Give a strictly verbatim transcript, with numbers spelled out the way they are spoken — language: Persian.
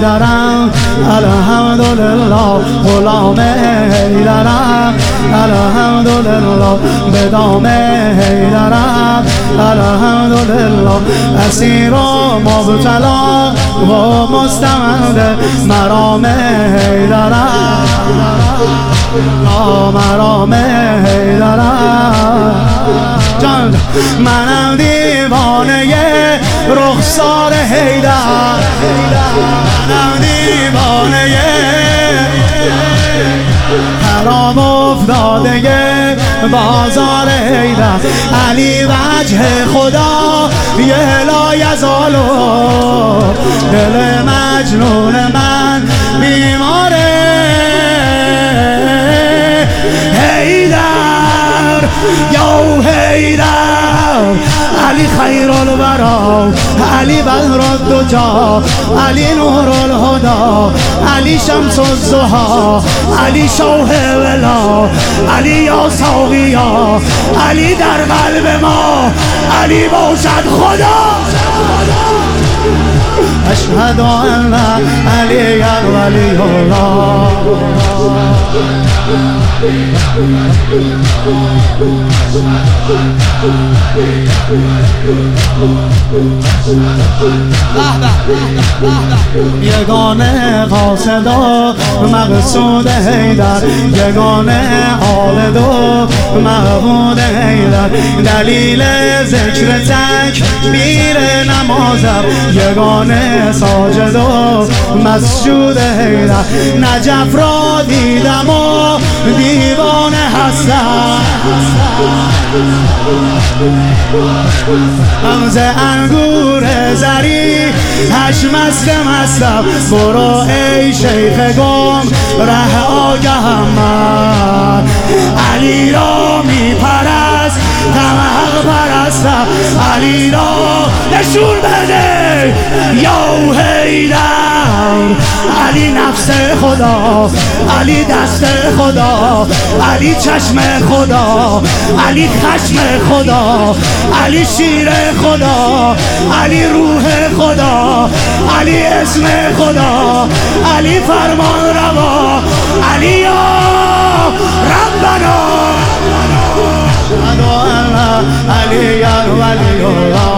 حیدرم الحمدلله غلام حیدرم الحمدلله به دام حیدرم الحمدلله اسیر و مبتلا و مستمند مرام حیدرم مرام حیدرم جان منم دیوانه رخسار حیدر منم دیوانه حرام افتاده بازار حیدر علی وجه خدا یه لا یزالو دل مجنون من بیماره حیدر یا حیدر علی خیر الورا علی بدر الدجا علی نور الهدا علی شمس الضحی علی شوه ولا علی یا ساقیا علی در قلب ما علی باشد خدا اشهد ان علی ولی الله یگانه قاصد و مقصود حیدر یگانه عابد و معبود حیدر دلیل ذکر تکبیر نمازم یگانه ساجد و مسجود حیدر نجف را دیدم و دیوانه هستم مغز انگور زری هش مست مستم برو ای شیخ گم ره آگهم من علی را می پرست غم حق پرستم علی را نشون بده یا حیدر علی نفس خدا علی دست خدا علی چشم خدا علی خشم خدا علی شیر خدا علی روح خدا علی اسم خدا علی فرمان روا علی یا ربنا علی یا ولی الله